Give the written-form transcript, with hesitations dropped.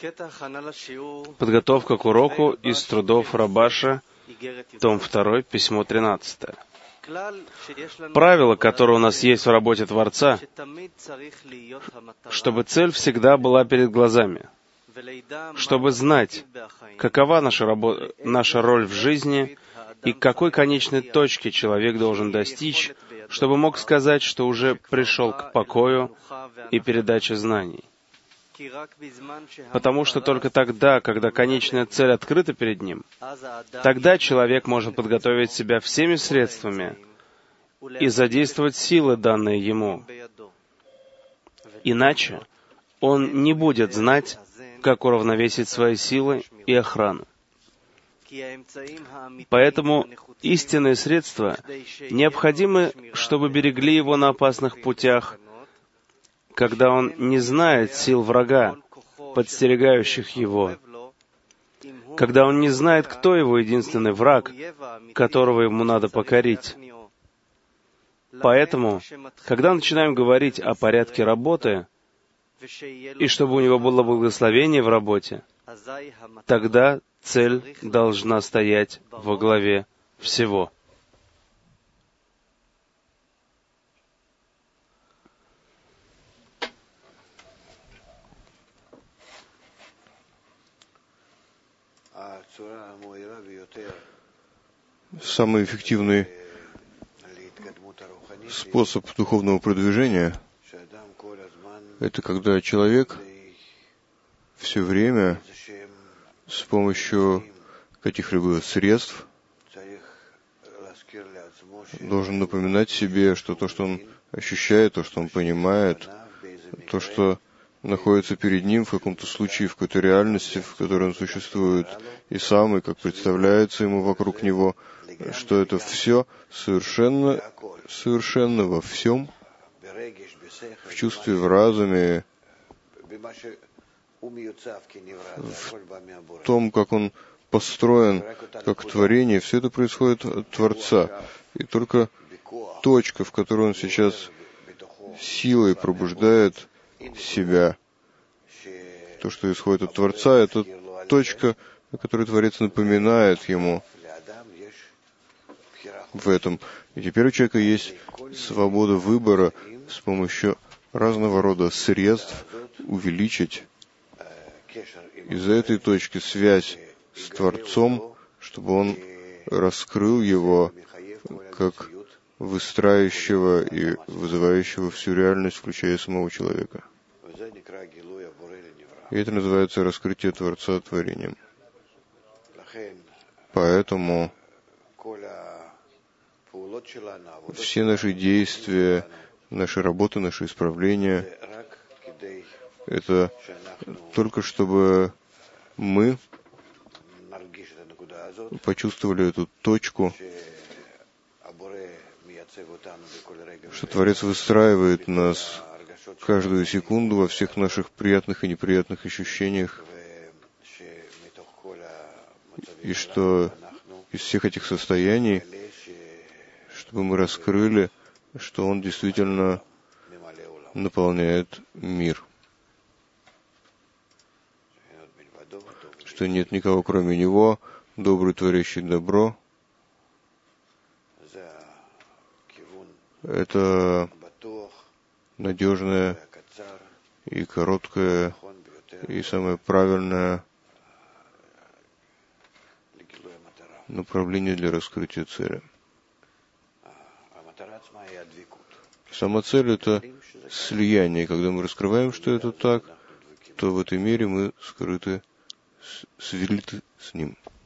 Подготовка к уроку из трудов Рабаша, том 2, письмо 13. Правило, которое у нас есть в работе Творца, чтобы цель всегда была перед глазами, чтобы знать, какова наша роль в жизни и к какой конечной точке человек должен достичь, чтобы мог сказать, что уже пришел к покою и передаче знаний. Потому что только тогда, когда конечная цель открыта перед ним, тогда человек может подготовить себя всеми средствами и задействовать силы, данные ему. Иначе он не будет знать, как уравновесить свои силы и охрану. Поэтому истинные средства необходимы, чтобы берегли его на опасных путях, когда он не знает сил врага, подстерегающих его, когда он не знает, кто его единственный враг, которого ему надо покорить. Поэтому, когда начинаем говорить о порядке работы, и чтобы у него было благословение в работе, тогда цель должна стоять во главе всего. Самый эффективный способ духовного продвижения — это когда человек все время с помощью каких-либо средств должен напоминать себе, что то, что он ощущает, то, что он понимает, то, что находится перед ним в каком-то случае, в какой-то реальности, в которой он существует и сам, и как представляется ему вокруг него, что это все совершенно во всем, в чувстве, в разуме, в том, как он построен, как творение, все это происходит от Творца. И только точка, в которой он сейчас силой пробуждает себя, то, что исходит от Творца, это точка, о которой Творец напоминает ему в этом. И теперь у человека есть свобода выбора с помощью разного рода средств увеличить из-за этой точки связь с Творцом, чтобы он раскрыл его как выстраивающего и вызывающего всю реальность, включая самого человека. И это называется раскрытие Творца творением. Поэтому все наши действия, наши работы, наши исправления — это только чтобы мы почувствовали эту точку, что Творец выстраивает нас каждую секунду во всех наших приятных и неприятных ощущениях, и что из всех этих состояний, чтобы мы раскрыли, что Он действительно наполняет мир, что нет никого, кроме Него, добрый, творящий добро. Это надежное и короткое и самое правильное направление для раскрытия цели. Сама цель — это слияние. Когда мы раскрываем, что это так, то в этой мере мы скрыты, слиты с Ним.